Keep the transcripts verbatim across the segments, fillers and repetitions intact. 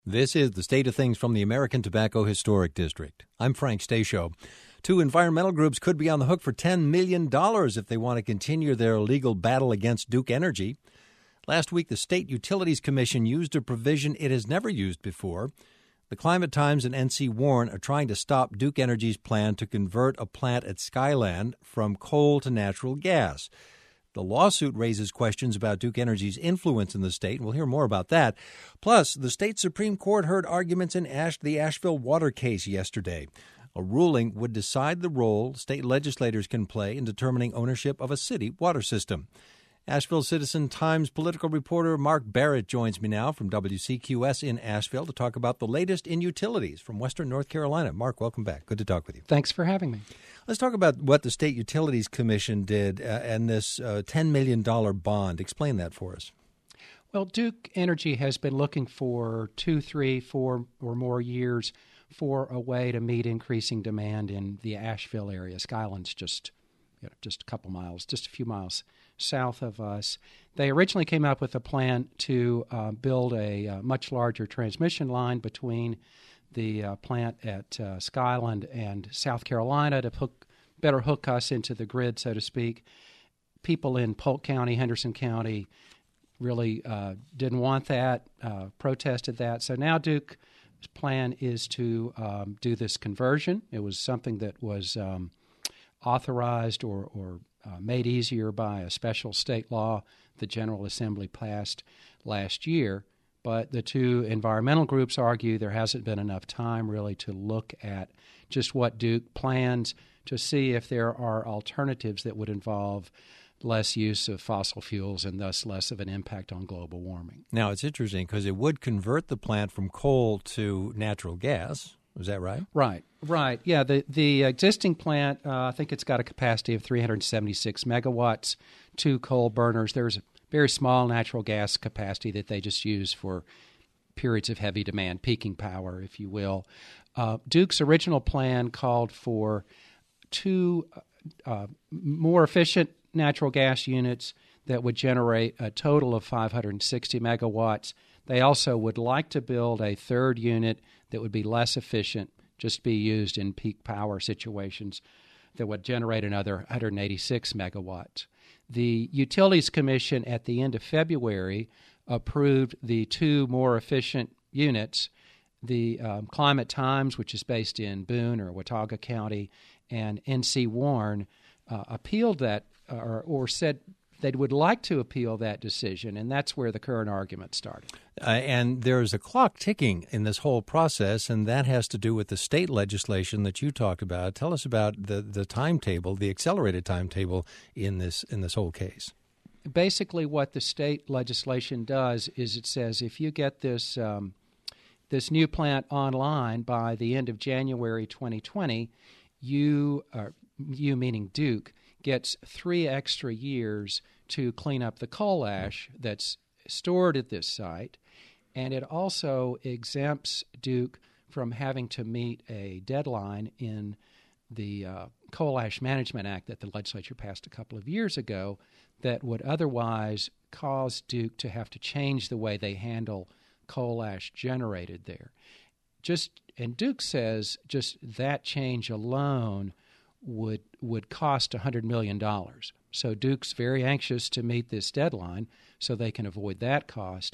This is the State of Things from the American Tobacco Historic District. I'm Frank Stasio. Two environmental groups could be on the hook for ten million dollars if they want to continue their legal battle against Duke Energy. Last week, the State Utilities Commission used a provision it has never used before. The Climate Times and N C Warren are trying to stop Duke Energy's plan to convert a plant at Skyland from coal to natural gas. The lawsuit raises questions about Duke Energy's influence in the state, and we'll hear more about that. Plus, the state Supreme Court heard arguments in Ash- the Asheville water case yesterday. A ruling would decide the role state legislators can play in determining ownership of a city water system. Asheville Citizen-Times political reporter Mark Barrett joins me now from W C Q S in Asheville to talk about the latest in utilities from Western North Carolina. Mark, welcome back. Good to talk with you. Thanks for having me. Let's talk about what the State Utilities Commission did uh, and this uh, ten million dollars bond. Explain that for us. Well, Duke Energy has been looking for two, three, four or more years for a way to meet increasing demand in the Asheville area. Skyland's just, you know, just a couple miles, just a few miles south of us. They originally came up with a plan to uh, build a uh, much larger transmission line between the uh, plant at uh, Skyland and South Carolina to hook, better hook us into the grid, so to speak. People in Polk County, Henderson County really uh, didn't want that, uh, protested that. So now Duke's plan is to um, do this conversion. It was something that was um, authorized or, or uh, made easier by a special state law the General Assembly passed last year. But the two environmental groups argue there hasn't been enough time really to look at just what Duke plans to see if there are alternatives that would involve less use of fossil fuels and thus less of an impact on global warming. Now, it's interesting because it would convert the plant from coal to natural gas. Is that right? Right, right. Yeah, the, the existing plant, uh, I think it's got a capacity of three hundred seventy-six megawatts, two coal burners. There's a very small natural gas capacity that they just use for periods of heavy demand, peaking power, if you will. Uh, Duke's original plan called for two uh, more efficient natural gas units that would generate a total of five hundred sixty megawatts. They also would like to build a third unit that would be less efficient, just be used in peak power situations, that would generate another one hundred eighty-six megawatts. The Utilities Commission at the end of February approved the two more efficient units. The um, Climate Times, which is based in Boone or Watauga County, and N C Warren uh, appealed that or, or said they would like to appeal that decision, and that's where the current argument started. Uh, and there's a clock ticking in this whole process, and that has to do with the state legislation that you talked about. Tell us about the, the timetable, the accelerated timetable in this in this whole case. Basically, what the state legislation does is it says if you get this um, this new plant online by the end of January twenty twenty, you, uh, you meaning Duke, gets three extra years to clean up the coal ash that's stored at this site, and it also exempts Duke from having to meet a deadline in the uh, Coal Ash Management Act that the legislature passed a couple of years ago that would otherwise cause Duke to have to change the way they handle coal ash generated there. Just and Duke says just that change alone would would cost one hundred million dollars. So Duke's very anxious to meet this deadline so they can avoid that cost.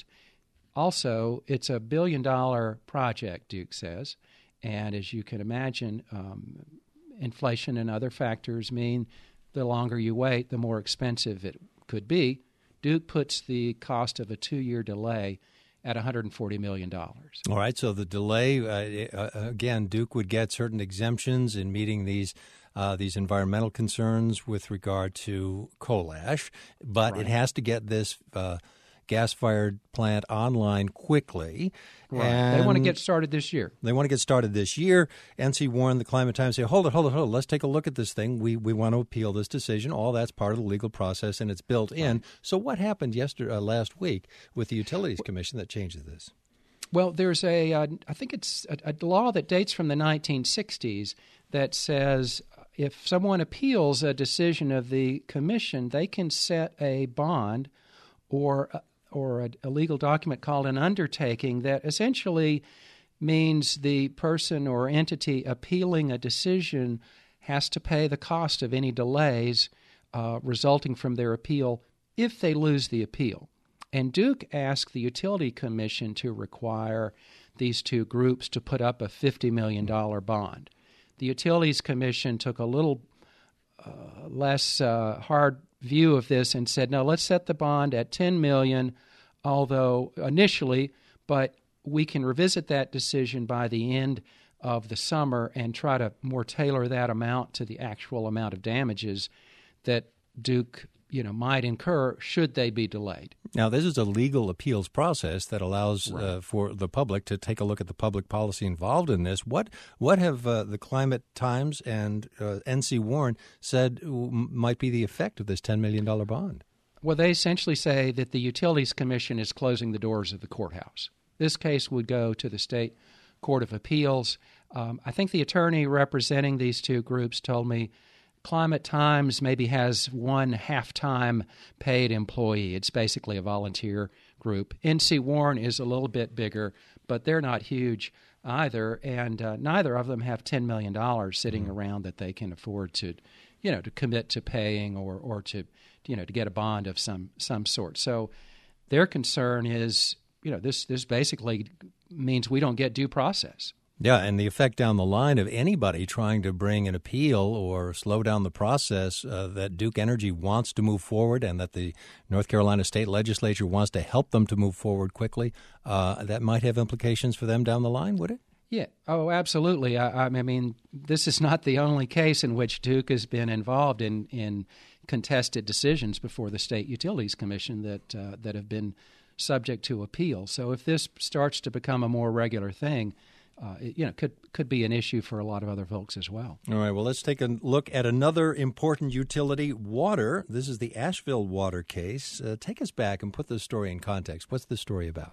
Also, it's a billion-dollar project, Duke says, and as you can imagine, um, inflation and other factors mean the longer you wait, the more expensive it could be. Duke puts the cost of a two-year delay at one hundred forty million dollars. All right, so the delay, uh, again, Duke would get certain exemptions in meeting these uh, these environmental concerns with regard to coal ash, but right. It has to get this uh, gas-fired plant online quickly. Right. And they want to get started this year. They want to get started this year. N C Warren, the Climate Times, say, hold it, hold it, hold it. Let's take a look at this thing. We we want to appeal this decision. All that's part of the legal process, and it's built in. Right. So what happened yesterday, uh, last week with the Utilities Commission that changes this? Well, there's a, uh, I think it's a, a law that dates from the nineteen sixties that says if someone appeals a decision of the commission, they can set a bond or or a, a legal document called an undertaking that essentially means the person or entity appealing a decision has to pay the cost of any delays uh, resulting from their appeal if they lose the appeal. And Duke asked the Utility Commission to require these two groups to put up a fifty million dollars bond. The Utilities Commission took a little uh, less uh, hard view of this and said, no, let's set the bond at ten million dollars, although initially, but we can revisit that decision by the end of the summer and try to more tailor that amount to the actual amount of damages that Duke, you know, might incur should they be delayed. Now, this is a legal appeals process that allows Right. uh, for the public to take a look at the public policy involved in this. What what have uh, the Climate Times and uh, N C Warren said w- might be the effect of this ten million dollars bond? Well, they essentially say that the Utilities Commission is closing the doors of the courthouse. This case would go to the State Court of Appeals. Um, I think the attorney representing these two groups told me Climate Times maybe has one half-time paid employee. It's basically a volunteer group. N C Warren is a little bit bigger, but they're not huge either, and uh, neither of them have ten million dollars sitting mm-hmm. around that they can afford to, you know, to commit to paying or, or to, you know, to get a bond of some some sort. So their concern is, you know, this this basically means we don't get due process. Yeah, and the effect down the line of anybody trying to bring an appeal or slow down the process uh, that Duke Energy wants to move forward and that the North Carolina State Legislature wants to help them to move forward quickly, uh, that might have implications for them down the line, would it? Yeah. Oh, absolutely. I, I mean, this is not the only case in which Duke has been involved in, in contested decisions before the State Utilities Commission that uh, that have been subject to appeal. So if this starts to become a more regular thing, Uh, it, you know, could could be an issue for a lot of other folks as well. All right, well, let's take a look at another important utility, water. This is the Asheville water case. Uh, take us back and put this story in context. What's this story about?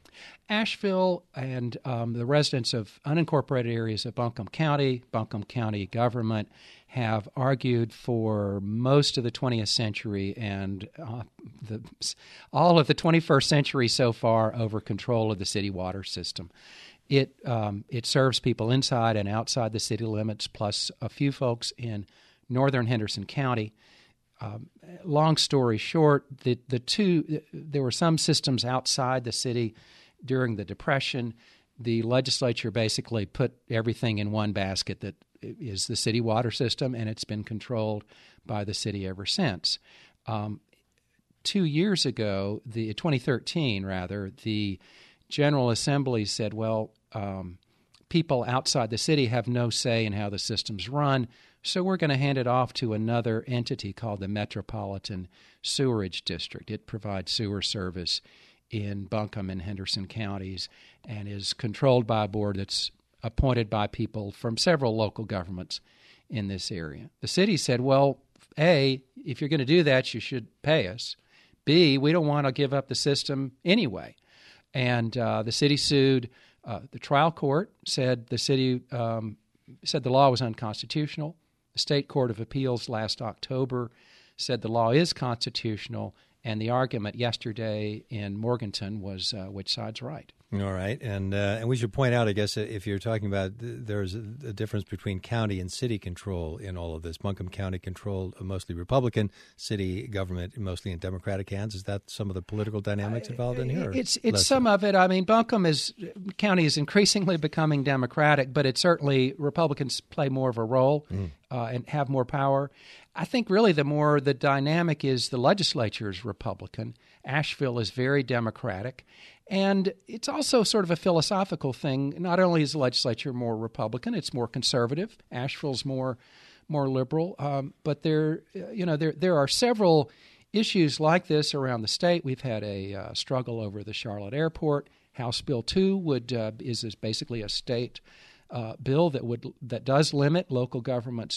Asheville and um, the residents of unincorporated areas of Buncombe County, Buncombe County government, have argued for most of the twentieth century and uh, the, all of the twenty-first century so far over control of the city water system. It um, it serves people inside and outside the city limits, plus a few folks in northern Henderson County. Um, long story short, the the two there were some systems outside the city during the Depression. The legislature basically put everything in one basket that is the city water system, and it's been controlled by the city ever since. Um, two years ago, the twenty thirteen rather, the General Assembly said, well, um, people outside the city have no say in how the system's run, so we're going to hand it off to another entity called the Metropolitan Sewerage District. It provides sewer service in Buncombe and Henderson counties and is controlled by a board that's appointed by people from several local governments in this area. The city said, well, A, if you're going to do that, you should pay us. B, we don't want to give up the system anyway. And uh, the city sued. Uh, the trial court said the city um, said the law was unconstitutional. The State Court of Appeals last October said the law is constitutional, and the argument yesterday in Morganton was uh, which side's right. All right, and uh, and we should point out, I guess, if you're talking about there's a, a difference between county and city control in all of this. Buncombe County controlled mostly Republican, city government mostly in Democratic hands. Is that some of the political dynamics involved in here? It's it's some of it. I mean, Buncombe is county is increasingly becoming Democratic, but it certainly Republicans play more of a role mm. uh, and have more power. I think really the more the dynamic is the legislature is Republican. Asheville is very Democratic. And it's also sort of a philosophical thing. Not only is the legislature more Republican, it's more conservative. Asheville's more more liberal. Um, but there, you know, there there are several issues like this around the state. We've had a uh, struggle over the Charlotte Airport. House Bill two would uh, is, is basically a state uh, bill that would that does limit local governments'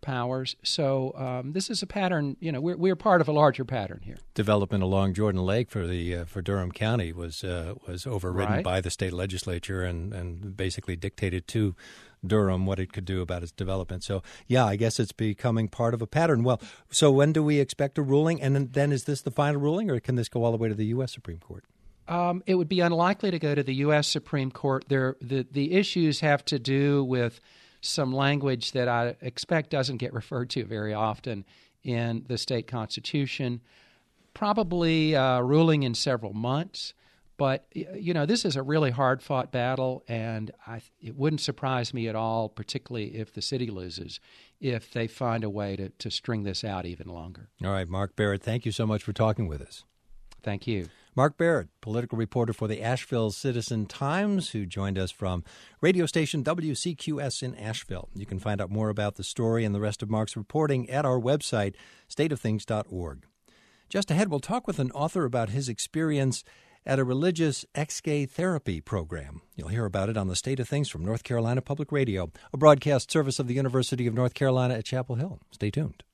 powers. So um, this is a pattern. You know, we're we're part of a larger pattern here. Development along Jordan Lake for the uh, for Durham County was uh, was overridden Right. by the state legislature and, and basically dictated to Durham what it could do about its development. So, yeah, I guess it's becoming part of a pattern. Well, so when do we expect a ruling? And then, then is this the final ruling, or can this go all the way to the U S Supreme Court? Um, it would be unlikely to go to the U S Supreme Court. There, the the issues have to do with some language that I expect doesn't get referred to very often in the state constitution. Probably uh, ruling in several months. But, you know, this is a really hard-fought battle, and I, it wouldn't surprise me at all, particularly if the city loses, if they find a way to, to string this out even longer. All right, Mark Barrett, thank you so much for talking with us. Thank you. Mark Barrett, political reporter for the Asheville Citizen-Times, who joined us from radio station W C Q S in Asheville. You can find out more about the story and the rest of Mark's reporting at our website, state of things dot org. Just ahead, we'll talk with an author about his experience at a religious ex-gay therapy program. You'll hear about it on the State of Things from North Carolina Public Radio, a broadcast service of the University of North Carolina at Chapel Hill. Stay tuned.